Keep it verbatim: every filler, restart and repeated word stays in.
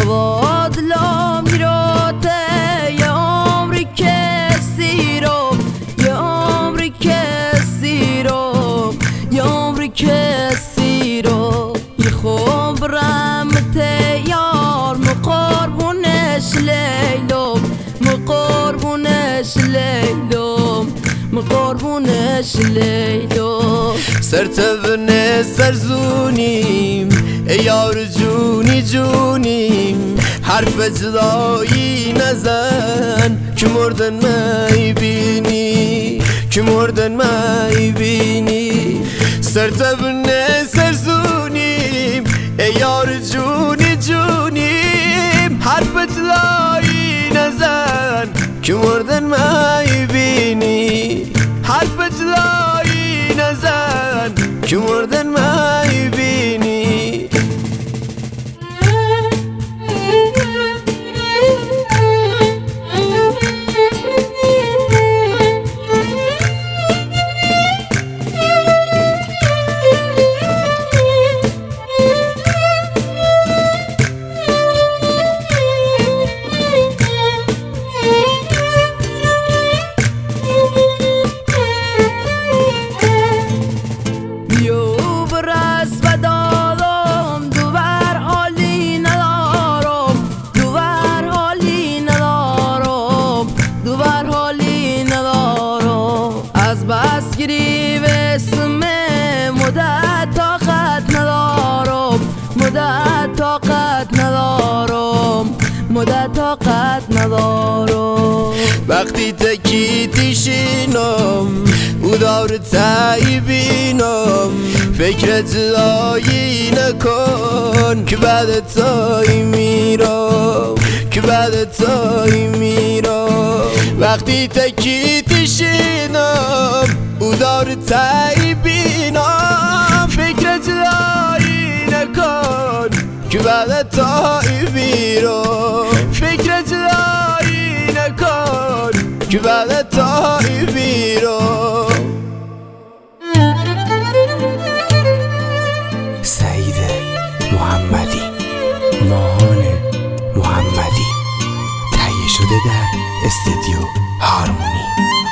خواد لا میراته یه عمری کسی رو یه عمری کسی رو یه عمری کسی رو یه خوب رحمت یار مقربونش لیلو مقربونش لیلو مقربونش لیلو سرتبن سرزونیم ای یار جونی جونیم حرف جدایی نزن که مردن میبینی که مردن میبینی سرتبن سرزونیم ای یار جونی جونیم حرف جدایی نزن که مردن میبینی حرف جدایی نزن که مردن میبینی بس گریب اسمه مدت طاقت ندارم مدت طاقت ندارم مدت طاقت ندارم وقتی تکی تیشینم او دار تایبینم فکر جدایی نکن که بعد تایی میرم که بعد تایی میرم وقتی تکی تیشینم او دار تایبینم فکر جدایی نکن که بعد تایی میرم فکر جدایی نکن که بعد تایی میرم سعید محمدی ماهان محمدی تهیه شده در استودیو هارمونی.